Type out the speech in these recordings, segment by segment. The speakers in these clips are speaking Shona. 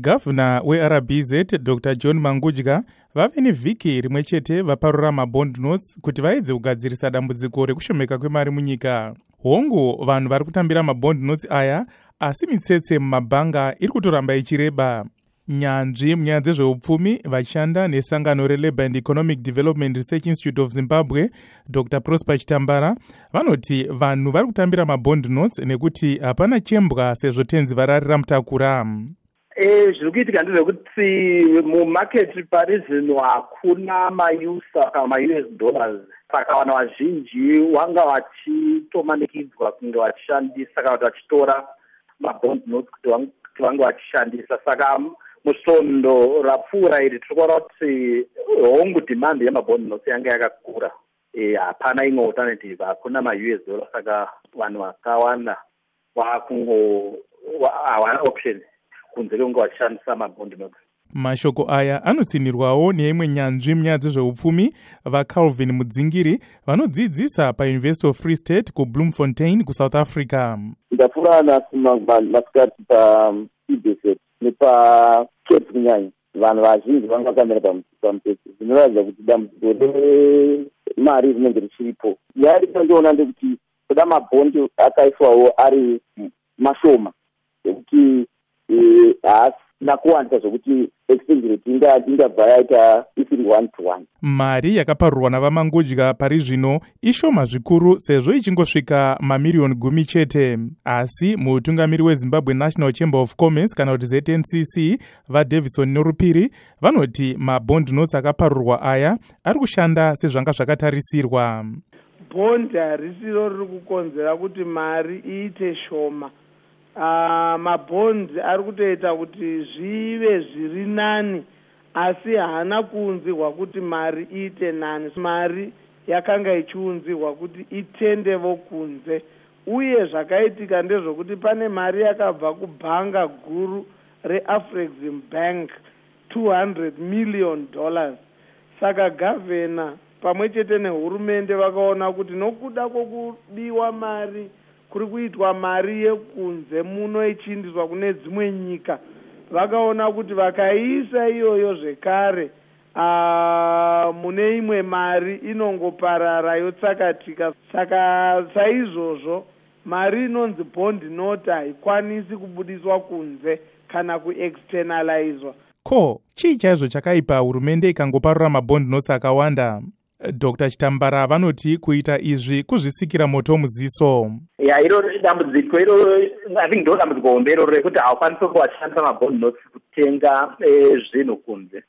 gavhuna weRBZ Dr John Mangudya vave nevhiki rimwe chete vaparura mabond notes kuti vaedze kugadzirisa dambudziko rekushomeka kwemari munyika. Hongu vanhu vari kutambira mabond notes aya, asi mitsetse mumabhanga iri kutoramba ichireba. Nyanzvi munyaya dzezveupfumi vachishanda nesangano reLabour and Economic Development Research Institute of Zimbabwe, Dr Prosper Chitambara, vanoti vanhu vari kutambira mabond notes nekuti hapana chembwa sezvo tenzi vararira mutakura. Zviri kuitika ndezvekuti mumaketi pari zvino hakuna mausa kana maUS dollars, saka vanhu vazhinji vanga vachitomanikidzwa kunge vachishandisa kana kuti vachitora mabond notes kuti vange vachishandisa. Saka musvondo rapfuura iri tiri kuona kuti hongu demand yemabond notes yanga yakakura. Hapana imwe alternative, hakuna maUS dollars, saka vanhu vakawanda hawana option kunze kwekunge vachishandisa mabond notes. Mashoko aya anotsinirwawo neimwe nyanzvi munyaya dzezveupfumi vaCalvin Mudzingiri vanodzidzisa paUniversity of Free State kuBloemfontein kuSouth Africa. Ndapfuura masikati paCBSET nepaCape kunyanya vanhu vazhinji vanga vakamira pamutepfe, zvinoratidza kuti dambudziko remari rinenge richiripo. Yari ndoona ndekuti kuda mabhondi akaiswawo ari mashoma ekuti haasina kuwandisa zvokuti exchange rate ingabva yaita isiri 1-to-1. Mari yakaparurwa navaMangudya pari zvino ishoma zvikuru sezvo ichingosvika mamiliyoni 10 chete. Asi mutungamiri weZimbabwe National Chamber of Commerce kana kuti ZNCC vaDavison Norupiri vanoti mabond notes akaparurwa aya ari kushanda sezvanga zvakatarisirwa. Bond harisiro riri kukonzera kuti mari iite shoma. Mabhondi ari kutoita kuti zvive zviri nani, asi haana kuunzirwa kuti mari iite nani. Mari yakanga ichiunzirwa kuti itendevo kunze, uye zvakaitika ndezvokuti pane mari yakabva kubhanga guru reAfrexim Bank $200 million. Saka gavhena pamwe chete nehurumende vakaona kuti nokuda kwokudiwa mari kuri kuitwa mari yekunze muno ichiindiswa kune dzimwe nyika, vakaona kuti vakaisa iyoyo zvekare mune imwe mari inongoparara yotsakatika. Saka saizvozvo mari inonzi bond note haikwanisi kubudiswa kunze kana kuexternalizwa. Ko, chii chaizvo chakaipa hurumende ikangoparura mabond notes akawanda? Dr Chitambara vanoti kuita izvi kuzvisikira moto muziso. Iro dambudziko iro, I think ndo dambudziko hombe iro rekuti hawakwanisi kuwashandisa mabond notes kutenga zvinhu kunze.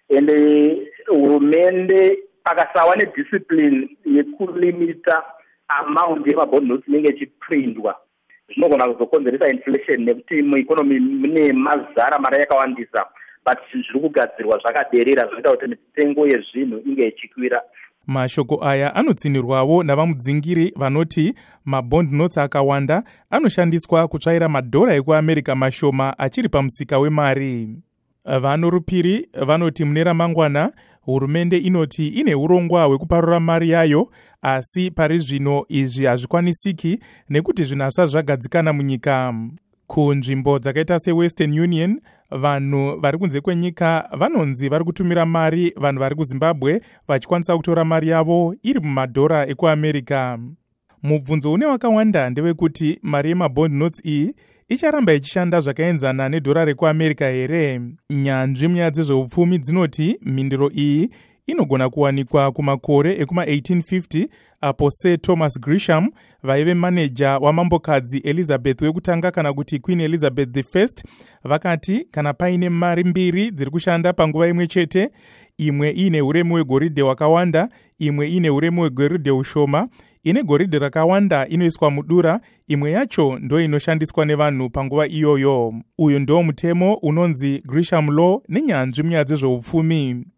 Ende hurumende akasawa nediscipline yekulimita amount yemabond notes inenge ichiprindwa, zvinogona kuzokonzeresa inflation nekuti mueconomy mune mazara mari yakawandisa, but zviri kugadzirwa zvakaderera zvinoita kuti mitengo yezvinhu inge ichikwira. Mashoko aya anotsinirwawo navamudzingiri vanoti mabond notes akawanda anoshandiswa kutsvaira madhora ekuAmerica mashoma achiri pamusika wemari. VaNorupiri vanoti mune ramangwana hurumende inoti ine urongwa hwekuparura mari yayo, asi pari zvino izvi hazvikwanisiki nekuti zvinhu zvagadzikana munyika. Kunzvimbo dzakaita seWestern Union, vanhu vari kunze kwenyika vanonzi vari kutumira mari vanhu vari kuZimbabwe vachikwanisa kutora mari yavo iri mumadhora ekuAmerica. Mubvunzo une wakawanda ndewekuti mari yemabond notes iyi icharamba ichishanda zvakaenzana nedhora rekuAmerica here? Nyanzvi munyaya dzezveupfumi dzinoti mhinduro iyi inogona kuwanikwa kumakore ekuma1850 apo Sir Thomas Grisham vaive maneja wamambokadzi Elizabeth wekutanga kana kuti Queen Elizabeth I vakati kana paine mari mbiri dziri kushanda panguva imwe chete, imwe ine uremu hwegoridhe hwakawanda, imwe ine uremu hwegoridhe ushoma, ine goridhe rakawanda inoiswa mudura, imwe yacho ndo inoshandiswa nevanhu panguva iyoyo. Uyu ndo mutemo unonzi Grisham Law nenyanzvi munyaya dzezveupfumi.